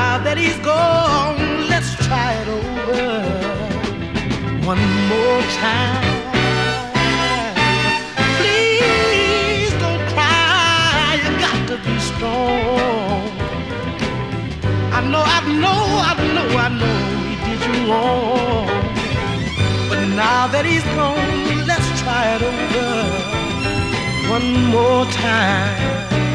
that he's gone, let's try it over one more time. Please don't cry, you got to be strong. I know he did you wrong. But now that he's gone, let's try it over one more time.